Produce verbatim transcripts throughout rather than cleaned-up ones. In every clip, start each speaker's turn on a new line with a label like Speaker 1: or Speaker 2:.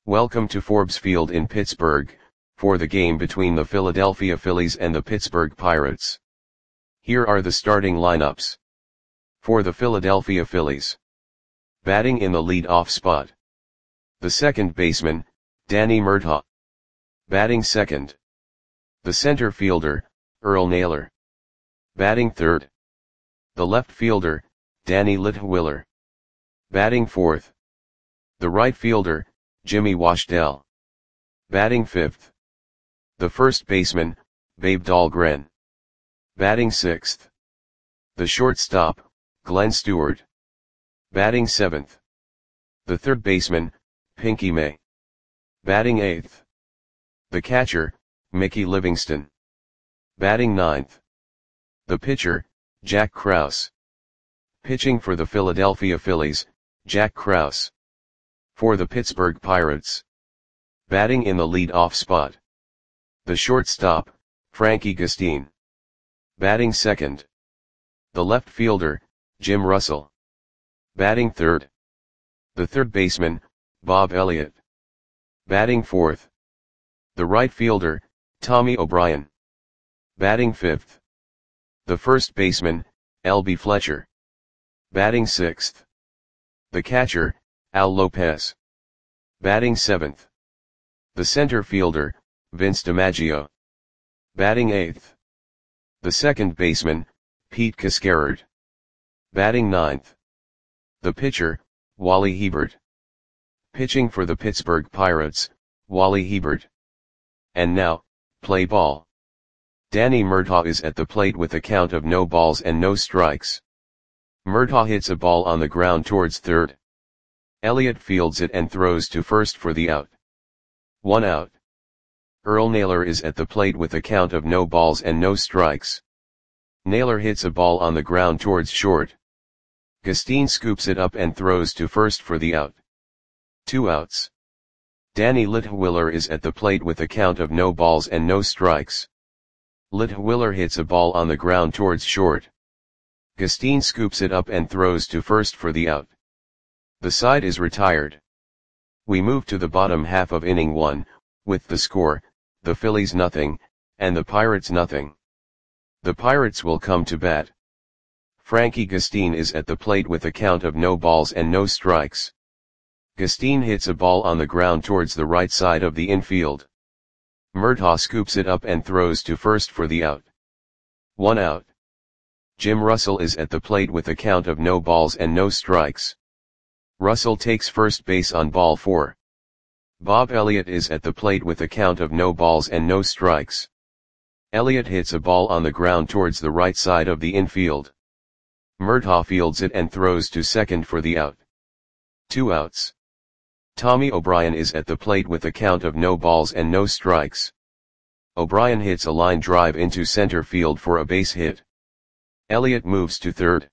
Speaker 1: Welcome to Forbes Field in Pittsburgh, for the game between the Philadelphia Phillies and the Pittsburgh Pirates. Here are the starting lineups. For the Philadelphia Phillies. Batting in the lead-off spot. The second baseman, Danny Murtaugh. Batting second. The center fielder, Earl Naylor. Batting third. The left fielder, Danny Litwiler. Batting fourth. The right fielder, Jimmy Washdell. Batting fifth. The first baseman, Babe Dahlgren. Batting sixth. The shortstop, Glenn Stewart. Batting seventh. The third baseman, Pinky May. Batting eighth. The catcher, Mickey Livingston. Batting ninth. The pitcher, Jack Krause. Pitching for the Philadelphia Phillies, Jack Krause. For the Pittsburgh Pirates. Batting in the lead-off spot. The shortstop, Frankie Gustin. Batting second. The left fielder, Jim Russell. Batting third. The third baseman, Bob Elliott. Batting fourth. The right fielder, Tommy O'Brien. Batting fifth. The first baseman, L B Fletcher. Batting sixth. The catcher, Al Lopez. Batting seventh. The center fielder, Vince DiMaggio. Batting eighth. The second baseman, Pete Cascarard. Batting ninth. The pitcher, Wally Hebert. Pitching for the Pittsburgh Pirates, Wally Hebert. And now, play ball. Danny Murtaugh is at the plate with a count of no balls and no strikes. Murtaugh hits a ball on the ground towards third. Elliott fields it and throws to first for the out. One out. Earl Naylor is at the plate with a count of no balls and no strikes. Naylor hits a ball on the ground towards short. Gustin scoops it up and throws to first for the out. Two outs. Danny Litwiler is at the plate with a count of no balls and no strikes. Litwiler hits a ball on the ground towards short. Gustin scoops it up and throws to first for the out. The side is retired. We move to the bottom half of inning one, with the score, the Phillies nothing, and the Pirates nothing. The Pirates will come to bat. Frankie Gustin is at the plate with a count of no balls and no strikes. Gustin hits a ball on the ground towards the right side of the infield. Murtaugh scoops it up and throws to first for the out. One out. Jim Russell is at the plate with a count of no balls and no strikes. Russell takes first base on ball four. Bob Elliott is at the plate with a count of no balls and no strikes. Elliott hits a ball on the ground towards the right side of the infield. Murtaugh fields it and throws to second for the out. Two outs. Tommy O'Brien is at the plate with a count of no balls and no strikes. O'Brien hits a line drive into center field for a base hit. Elliott moves to third.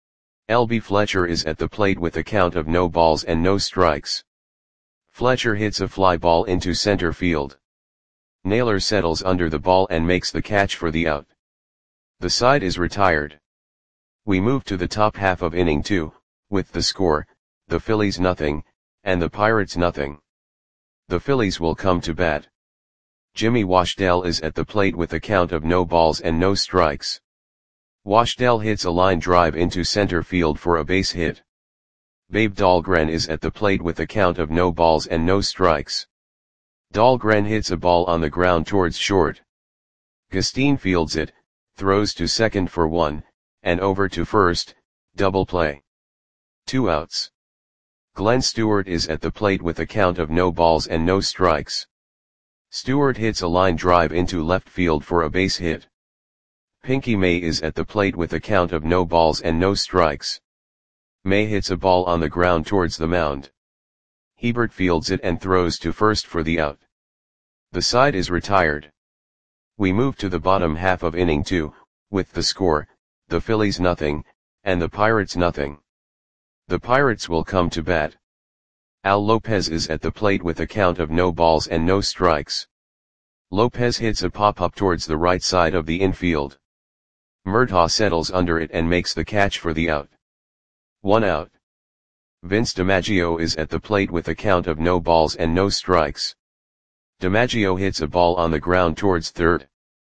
Speaker 1: L B Fletcher is at the plate with a count of no balls and no strikes. Fletcher hits a fly ball into center field. Naylor settles under the ball and makes the catch for the out. The side is retired. We move to the top half of inning two, with the score, the Phillies nothing, and the Pirates nothing. The Phillies will come to bat. Jimmy Washdell is at the plate with a count of no balls and no strikes. Washdell hits a line drive into center field for a base hit. Babe Dahlgren is at the plate with a count of no balls and no strikes. Dahlgren hits a ball on the ground towards short. Gustin fields it, throws to second for one, and over to first, double play. Two outs. Glenn Stewart is at the plate with a count of no balls and no strikes. Stewart hits a line drive into left field for a base hit. Pinky May is at the plate with a count of no balls and no strikes. May hits a ball on the ground towards the mound. Hebert fields it and throws to first for the out. The side is retired. We move to the bottom half of inning two, with the score, the Phillies nothing, and the Pirates nothing. The Pirates will come to bat. Al Lopez is at the plate with a count of no balls and no strikes. Lopez hits a pop-up towards the right side of the infield. Murtaugh settles under it and makes the catch for the out. One out. Vince DiMaggio is at the plate with a count of no balls and no strikes. DiMaggio hits a ball on the ground towards third.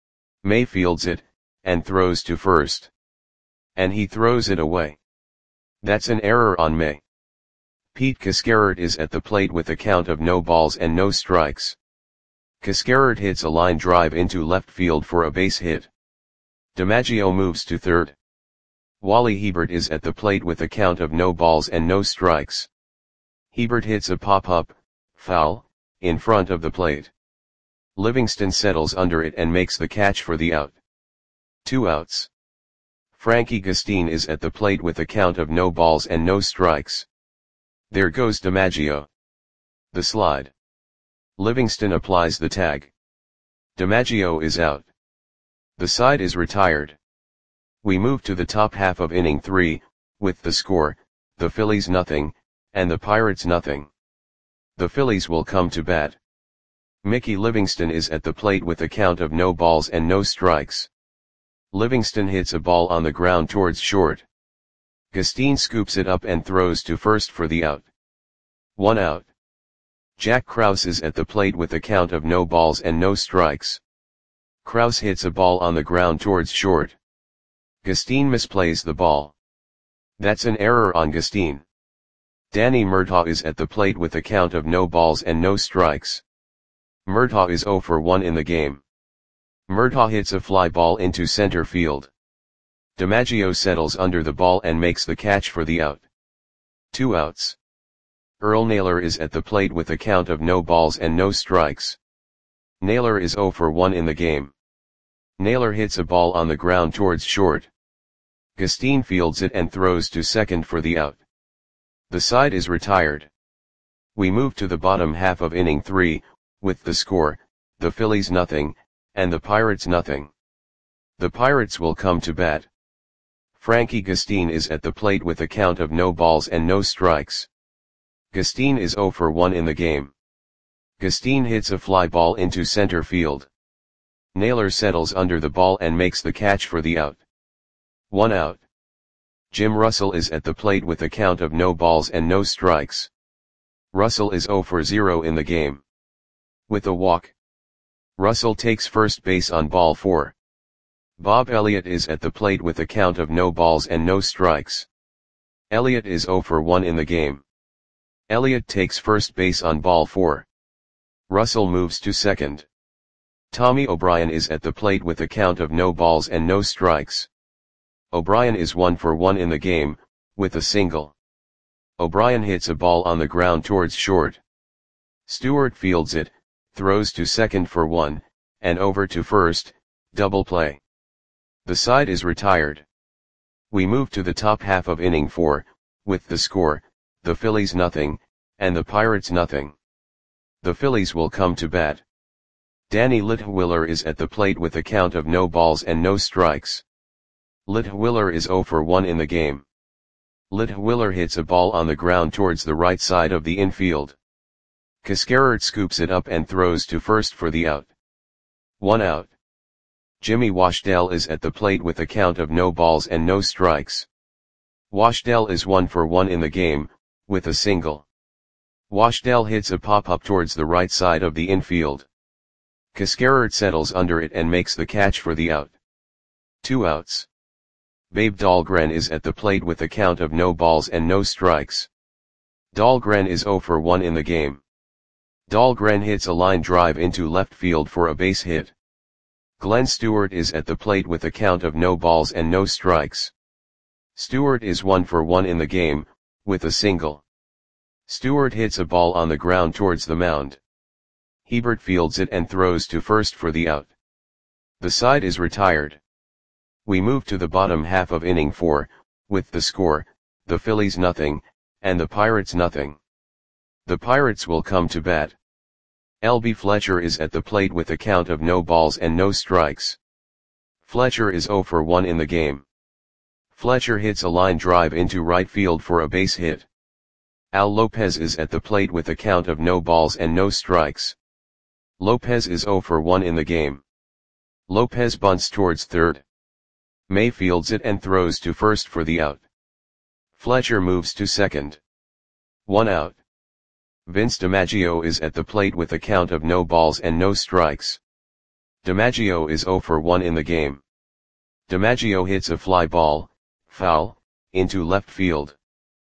Speaker 1: May fields it, and throws to first. And he throws it away. That's an error on May. Pete Cascarert is at the plate with a count of no balls and no strikes. Cascarert hits a line drive into left field for a base hit. DiMaggio moves to third. Wally Hebert is at the plate with a count of no balls and no strikes. Hebert hits a pop-up, foul, in front of the plate. Livingston settles under it and makes the catch for the out. Two outs. Frankie Gustin is at the plate with a count of no balls and no strikes. There goes DiMaggio. The slide. Livingston applies the tag. DiMaggio is out. The side is retired. We move to the top half of inning three, with the score, the Phillies nothing, and the Pirates nothing. The Phillies will come to bat. Mickey Livingston is at the plate with a count of no balls and no strikes. Livingston hits a ball on the ground towards short. Gustin scoops it up and throws to first for the out. One out. Jack Krause is at the plate with a count of no balls and no strikes. Krause hits a ball on the ground towards short. Gustin misplays the ball. That's an error on Gustin. Danny Murtaugh is at the plate with a count of no balls and no strikes. Murtaugh is oh for one in the game. Murtaugh hits a fly ball into center field. DiMaggio settles under the ball and makes the catch for the out. Two outs. Earl Naylor is at the plate with a count of no balls and no strikes. Naylor is oh for one in the game. Naylor hits a ball on the ground towards short. Gustin fields it and throws to second for the out. The side is retired. We move to the bottom half of inning three, with the score, the Phillies nothing, and the Pirates nothing. The Pirates will come to bat. Frankie Gustin is at the plate with a count of no balls and no strikes. Gustin is oh for one in the game. Gustin hits a fly ball into center field. Naylor settles under the ball and makes the catch for the out. One out. Jim Russell is at the plate with a count of no balls and no strikes. Russell is oh for zero in the game. With a walk. Russell takes first base on ball four. Bob Elliott is at the plate with a count of no balls and no strikes. Elliott is oh for one in the game. Elliott takes first base on ball four. Russell moves to second. Tommy O'Brien is at the plate with a count of no balls and no strikes. O'Brien is one for one in the game, with a single. O'Brien hits a ball on the ground towards short. Stewart fields it, throws to second for one, and over to first, double play. The side is retired. We move to the top half of inning four, with the score, the Phillies nothing, and the Pirates nothing. The Phillies will come to bat. Danny Litwiller is at the plate with a count of no balls and no strikes. Litwiller is oh for one in the game. Litwiller hits a ball on the ground towards the right side of the infield. Cascarert scoops it up and throws to first for the out. One out. Jimmy Washdell is at the plate with a count of no balls and no strikes. Washdell is one for one in the game, with a single. Washdell hits a pop-up towards the right side of the infield. Cascarert settles under it and makes the catch for the out. Two outs. Babe Dahlgren is at the plate with a count of no balls and no strikes. Dahlgren is oh for one in the game. Dahlgren hits a line drive into left field for a base hit. Glenn Stewart is at the plate with a count of no balls and no strikes. Stewart is one for one in the game, with a single. Stewart hits a ball on the ground towards the mound. Hebert fields it and throws to first for the out. The side is retired. We move to the bottom half of inning four, with the score, the Phillies nothing, and the Pirates nothing. The Pirates will come to bat. L B Fletcher is at the plate with a count of no balls and no strikes. Fletcher is oh for one in the game. Fletcher hits a line drive into right field for a base hit. Al Lopez is at the plate with a count of no balls and no strikes. Lopez is oh for one in the game. Lopez bunts towards third. May fields it and throws to first for the out. Fletcher moves to second. One out. Vince DiMaggio is at the plate with a count of no balls and no strikes. DiMaggio is zero for one in the game. DiMaggio hits a fly ball, foul, into left field.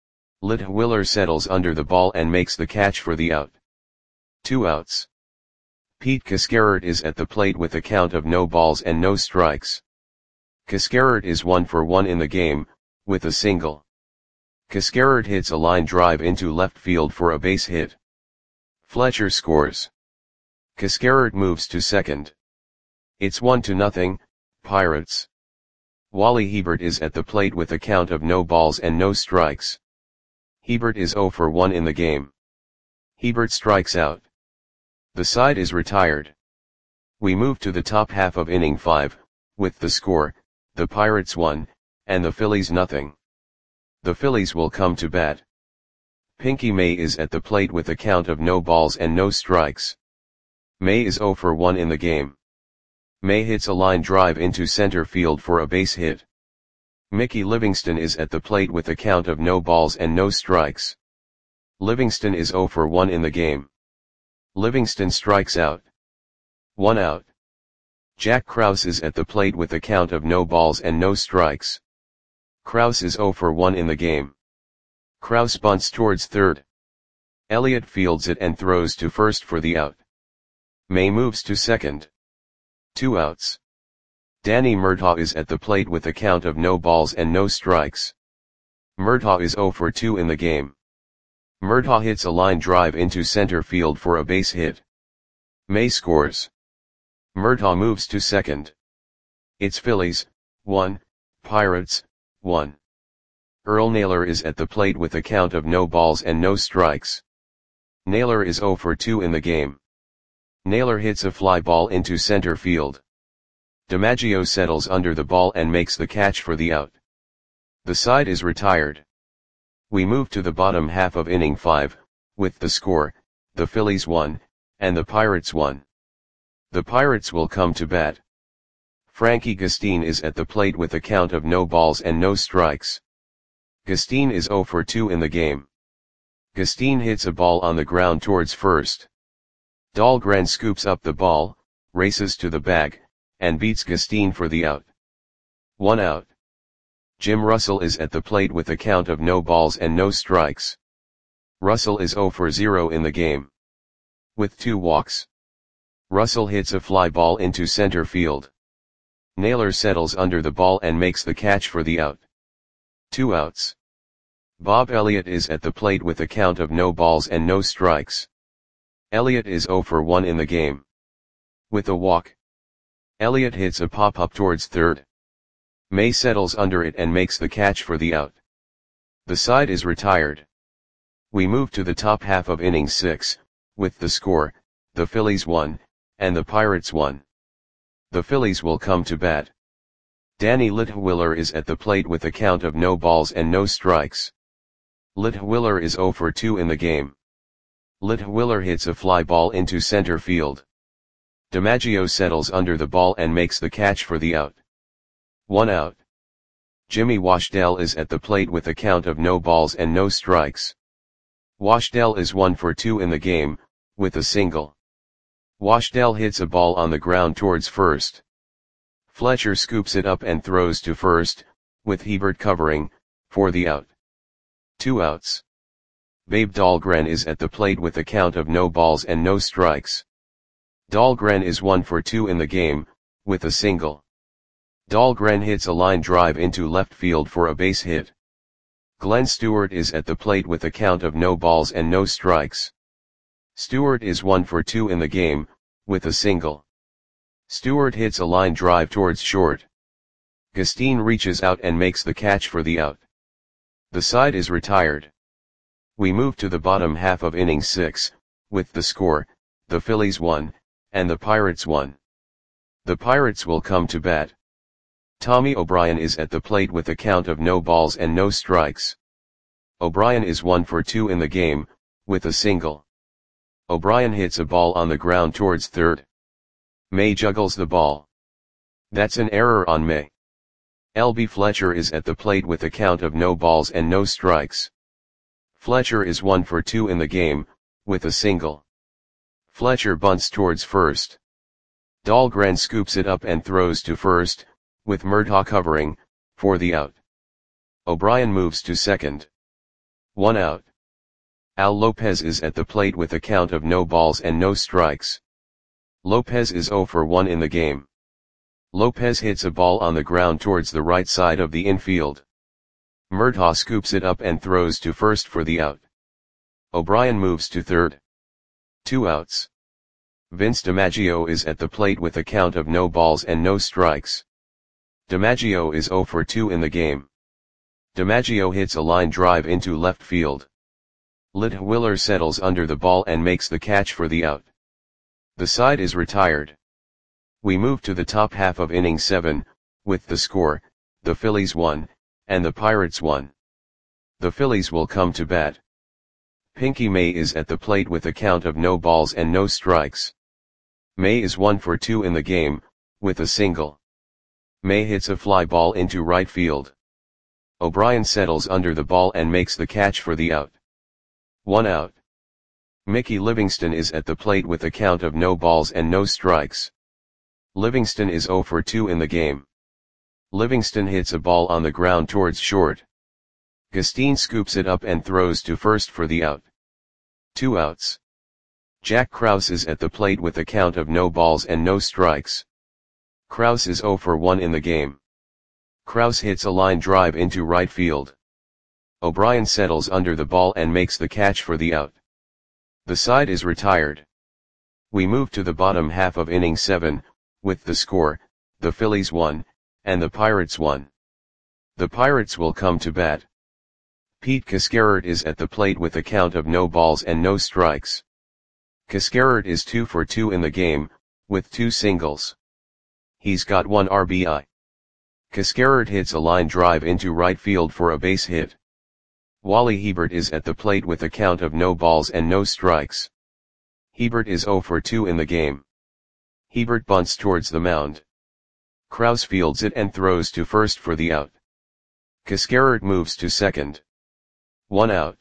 Speaker 1: Litwiler settles under the ball and makes the catch for the out. Two outs. Pete Cascarert is at the plate with a count of no balls and no strikes. Cascarert is one for one in the game, with a single. Cascarert hits a line drive into left field for a base hit. Fletcher scores. Cascarert moves to second. It's one to nothing, Pirates. Wally Hebert is at the plate with a count of no balls and no strikes. Hebert is zero for one in the game. Hebert strikes out. The side is retired. We move to the top half of inning five, with the score, the Pirates one, and the Phillies nothing. The Phillies will come to bat. Pinky May is at the plate with a count of no balls and no strikes. May is zero for one in the game. May hits a line drive into center field for a base hit. Mickey Livingston is at the plate with a count of no balls and no strikes. Livingston is zero for one in the game. Livingston strikes out. One out. Jack Krause is at the plate with a count of no balls and no strikes. Krause is zero for one in the game. Krause bunts towards third. Elliott fields it and throws to first for the out. May moves to second. Two outs. Danny Murtaugh is at the plate with a count of no balls and no strikes. Murtaugh is zero for two in the game. Murtaugh hits a line drive into center field for a base hit. May scores. Murtaugh moves to second. It's Phillies, one, Pirates, one. Earl Naylor is at the plate with a count of no balls and no strikes. Naylor is zero for two in the game. Naylor hits a fly ball into center field. DiMaggio settles under the ball and makes the catch for the out. The side is retired. We move to the bottom half of inning five, with the score, the Phillies one, and the Pirates one. The Pirates will come to bat. Frankie Gustin is at the plate with a count of no balls and no strikes. Gustin is zero for two in the game. Gustin hits a ball on the ground towards first. Dahlgren scoops up the ball, races to the bag, and beats Gustin for the out. One out. Jim Russell is at the plate with a count of no balls and no strikes. Russell is zero for zero in the game. With two walks. Russell hits a fly ball into center field. Naylor settles under the ball and makes the catch for the out. Two outs. Bob Elliott is at the plate with a count of no balls and no strikes. Elliott is zero for one in the game. With a walk. Elliott hits a pop-up towards third. May settles under it and makes the catch for the out. The side is retired. We move to the top half of inning six, with the score, the Phillies one, and the Pirates one. The Phillies will come to bat. Danny Litwiler is at the plate with a count of no balls and no strikes. Litwiler is zero for two in the game. Litwiler hits a fly ball into center field. DiMaggio settles under the ball and makes the catch for the out. One out. Jimmy Washdell is at the plate with a count of no balls and no strikes. Washdell is one for two in the game, with a single. Washdell hits a ball on the ground towards first. Fletcher scoops it up and throws to first, with Hebert covering, for the out. Two outs. Babe Dahlgren is at the plate with a count of no balls and no strikes. Dahlgren is one for two in the game, with a single. Dahlgren hits a line drive into left field for a base hit. Glenn Stewart is at the plate with a count of no balls and no strikes. Stewart is one for two in the game, with a single. Stewart hits a line drive towards short. Gustin reaches out and makes the catch for the out. The side is retired. We move to the bottom half of inning six, with the score, the Phillies one, and the Pirates one. The Pirates will come to bat. Tommy O'Brien is at the plate with a count of no balls and no strikes. O'Brien is one for two in the game, with a single. O'Brien hits a ball on the ground towards third. May juggles the ball. That's an error on May. L B Fletcher is at the plate with a count of no balls and no strikes. Fletcher is one for two in the game, with a single. Fletcher bunts towards first. Dahlgren scoops it up and throws to first, with Murtaugh covering, for the out. O'Brien moves to second. One out. Al Lopez is at the plate with a count of no balls and no strikes. Lopez is zero for one in the game. Lopez hits a ball on the ground towards the right side of the infield. Murtaugh scoops it up and throws to first for the out. O'Brien moves to third. Two outs. Vince DiMaggio is at the plate with a count of no balls and no strikes. DiMaggio is zero for two in the game. DiMaggio hits a line drive into left field. Litwiller settles under the ball and makes the catch for the out. The side is retired. We move to the top half of inning seven, with the score, the Phillies won, and the Pirates won. The Phillies will come to bat. Pinky May is at the plate with a count of no balls and no strikes. May is one for two in the game, with a single. May hits a fly ball into right field. O'Brien settles under the ball and makes the catch for the out. One out. Mickey Livingston is at the plate with a count of no balls and no strikes. Livingston is zero for two in the game. Livingston hits a ball on the ground towards short. Gustine scoops it up and throws to first for the out. Two outs. Jack Krause is at the plate with a count of no balls and no strikes. Krause is zero for one in the game. Krause hits a line drive into right field. O'Brien settles under the ball and makes the catch for the out. The side is retired. We move to the bottom half of inning seven, with the score, the Phillies won, and the Pirates won. The Pirates will come to bat. Pete Cascarert is at the plate with a count of no balls and no strikes. Cascarert is two for two in the game, with two singles. He's got one R B I. Cascarert hits a line drive into right field for a base hit. Wally Hebert is at the plate with a count of no balls and no strikes. Hebert is zero for two in the game. Hebert bunts towards the mound. Krause fields it and throws to first for the out. Cascarert moves to second. One out.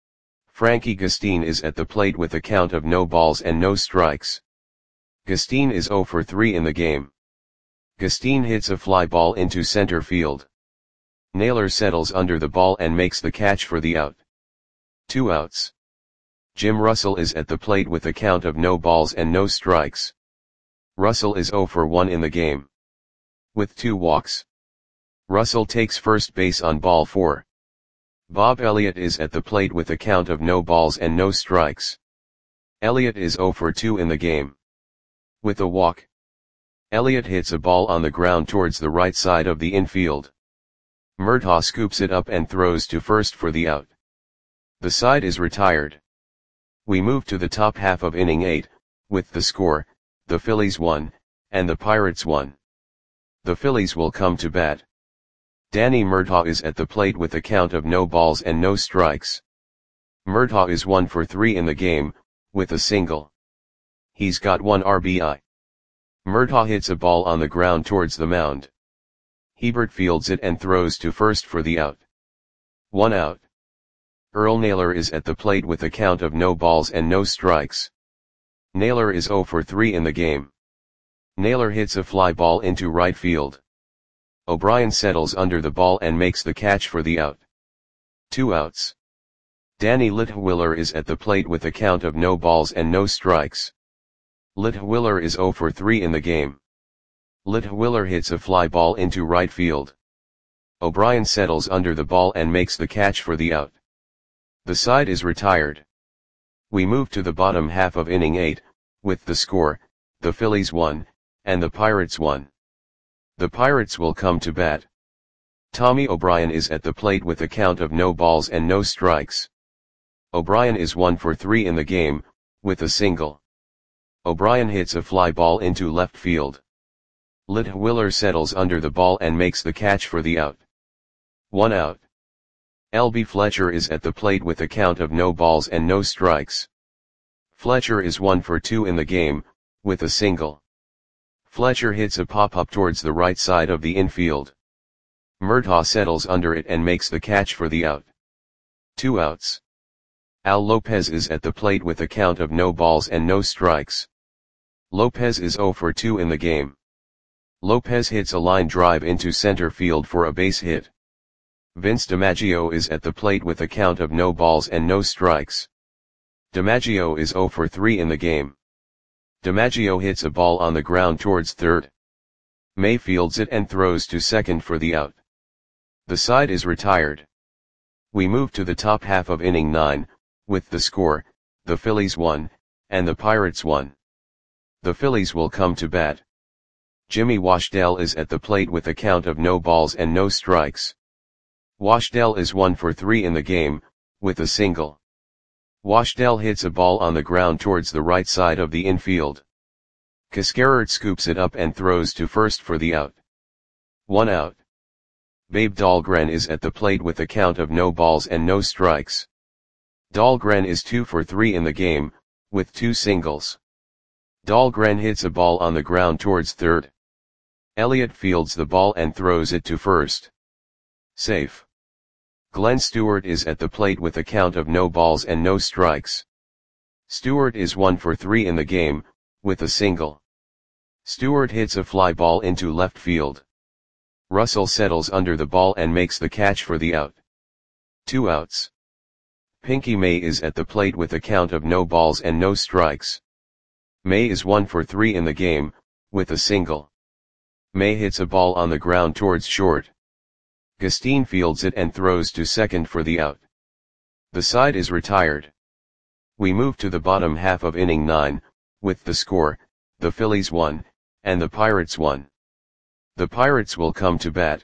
Speaker 1: Frankie Gustine is at the plate with a count of no balls and no strikes. Gustine is zero for three in the game. Gustine hits a fly ball into center field. Naylor settles under the ball and makes the catch for the out. Two outs. Jim Russell is at the plate with a count of no balls and no strikes. Russell is zero for one in the game. With two walks. Russell takes first base on ball four. Bob Elliott is at the plate with a count of no balls and no strikes. Elliott is zero for two in the game. With a walk. Elliott hits a ball on the ground towards the right side of the infield. Murtaugh scoops it up and throws to first for the out. The side is retired. We move to the top half of inning eight, with the score, the Phillies won, and the Pirates won. The Phillies will come to bat. Danny Murtaugh is at the plate with a count of no balls and no strikes. Murtaugh is one for three in the game, with a single. He's got one R B I. Murtaugh hits a ball on the ground towards the mound. Hebert fields it and throws to first for the out. One out. Earl Naylor is at the plate with a count of no balls and no strikes. Naylor is zero for three in the game. Naylor hits a fly ball into right field. O'Brien settles under the ball and makes the catch for the out. Two outs. Danny Litwiller is at the plate with a count of no balls and no strikes. Litwiller is zero for three in the game. Litwiller hits a fly ball into right field. O'Brien settles under the ball and makes the catch for the out. The side is retired. We move to the bottom half of inning eight, with the score, the Phillies won, and the Pirates won. The Pirates will come to bat. Tommy O'Brien is at the plate with a count of no balls and no strikes. O'Brien is one for three in the game, with a single. O'Brien hits a fly ball into left field. Litwiller settles under the ball and makes the catch for the out. One out. L B Fletcher is at the plate with a count of no balls and no strikes. Fletcher is one for two in the game, with a single. Fletcher hits a pop-up towards the right side of the infield. Murtaugh settles under it and makes the catch for the out. Two outs. Al Lopez is at the plate with a count of no balls and no strikes. Lopez is zero for two in the game. Lopez hits a line drive into center field for a base hit. Vince DiMaggio is at the plate with a count of no balls and no strikes. DiMaggio is zero for three in the game. DiMaggio hits a ball on the ground towards third. May fields it and throws to second for the out. The side is retired. We move to the top half of inning nine, with the score, the Phillies won, and the Pirates won. The Phillies will come to bat. Jimmy Washdell is at the plate with a count of no balls and no strikes. Washdell is one for three in the game, with a single. Washdell hits a ball on the ground towards the right side of the infield. Cascarert scoops it up and throws to first for the out. One out. Babe Dahlgren is at the plate with a count of no balls and no strikes. Dahlgren is two for three in the game, with two singles. Dahlgren hits a ball on the ground towards third. Elliott fields the ball and throws it to first. Safe. Glenn Stewart is at the plate with a count of no balls and no strikes. Stewart is one for three in the game, with a single. Stewart hits a fly ball into left field. Russell settles under the ball and makes the catch for the out. Two outs. Pinky May is at the plate with a count of no balls and no strikes. May is one for three in the game, with a single. May hits a ball on the ground towards short. Gustine fields it and throws to second for the out. The side is retired. We move to the bottom half of inning nine, with the score, the Phillies won, and the Pirates won. The Pirates will come to bat.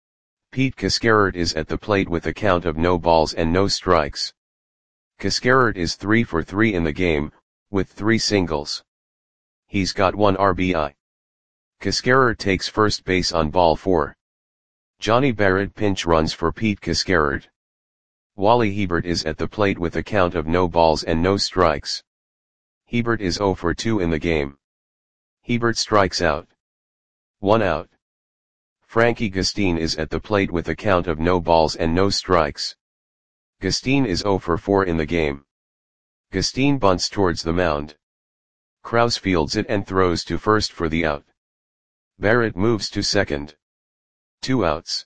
Speaker 1: Pete Cascarert is at the plate with a count of no balls and no strikes. Cascarert is three for three in the game, with three singles. He's got one R B I. Cascarert takes first base on ball four. Johnny Barrett pinch runs for Pete Cascarert. Wally Hebert is at the plate with a count of no balls and no strikes. Hebert is zero for two in the game. Hebert strikes out. One out. Frankie Gustine is at the plate with a count of no balls and no strikes. Gustine is zero for four in the game. Gustine bunts towards the mound. Krause fields it and throws to first for the out. Barrett moves to second. Two outs.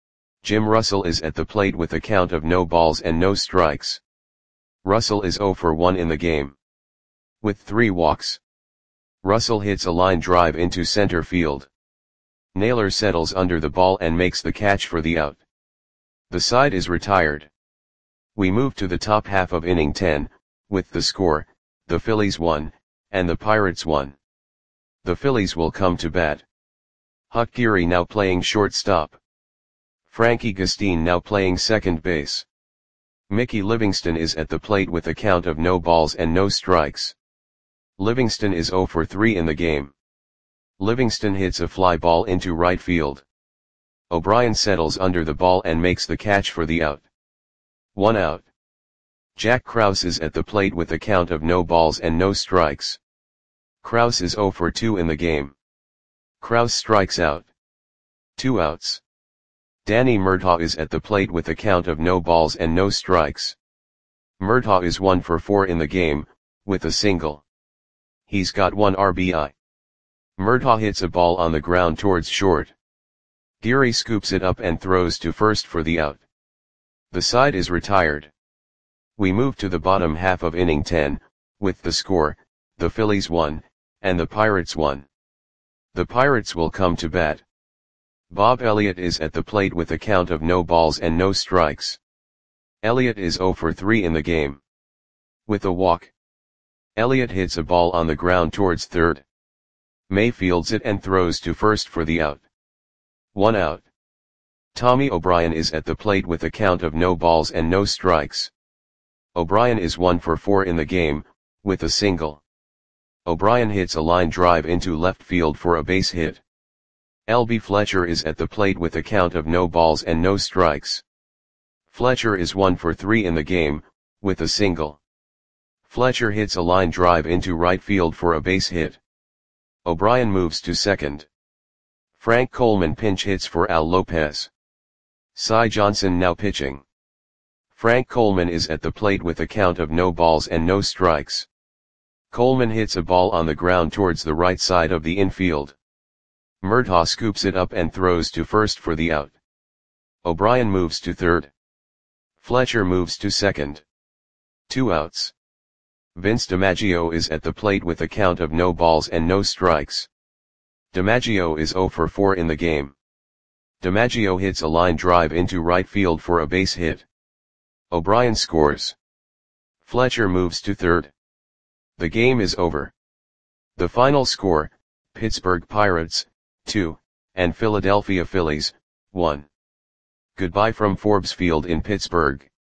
Speaker 1: Jim Russell is at the plate with a count of no balls and no strikes. Russell is zero for one in the game. With three walks. Russell hits a line drive into center field. Naylor settles under the ball and makes the catch for the out. The side is retired. We move to the top half of inning ten, with the score, the Phillies won, and the Pirates won. The Phillies will come to bat. Huck Geary now playing shortstop. Frankie Gustine now playing second base. Mickey Livingston is at the plate with a count of no balls and no strikes. Livingston is zero for three in the game. Livingston hits a fly ball into right field. O'Brien settles under the ball and makes the catch for the out. One out. Jack Krause is at the plate with a count of no balls and no strikes. Krause is zero for two in the game. Krause strikes out. Two outs. Danny Murtaugh is at the plate with a count of no balls and no strikes. Murtaugh is one for four in the game, with a single. He's got one R B I. Murtaugh hits a ball on the ground towards short. Geary scoops it up and throws to first for the out. The side is retired. We move to the bottom half of inning ten, with the score, the Phillies won, and the Pirates won. The Pirates will come to bat. Bob Elliott is at the plate with a count of no balls and no strikes. Elliott is zero for three in the game. With a walk. Elliott hits a ball on the ground towards third. May fields it and throws to first for the out. One out. Tommy O'Brien is at the plate with a count of no balls and no strikes. O'Brien is one for four in the game, with a single. O'Brien hits a line drive into left field for a base hit. L B Fletcher is at the plate with a count of no balls and no strikes. Fletcher is one for three in the game, with a single. Fletcher hits a line drive into right field for a base hit. O'Brien moves to second. Frank Coleman pinch hits for Al Lopez. Cy Johnson now pitching. Frank Coleman is at the plate with a count of no balls and no strikes. Coleman hits a ball on the ground towards the right side of the infield. Murtaugh scoops it up and throws to first for the out. O'Brien moves to third. Fletcher moves to second. Two outs. Vince DiMaggio is at the plate with a count of no balls and no strikes. DiMaggio is zero for four in the game. DiMaggio hits a line drive into right field for a base hit. O'Brien scores. Fletcher moves to third. The game is over. The final score, Pittsburgh Pirates, two, and Philadelphia Phillies, one. Goodbye from Forbes Field in Pittsburgh.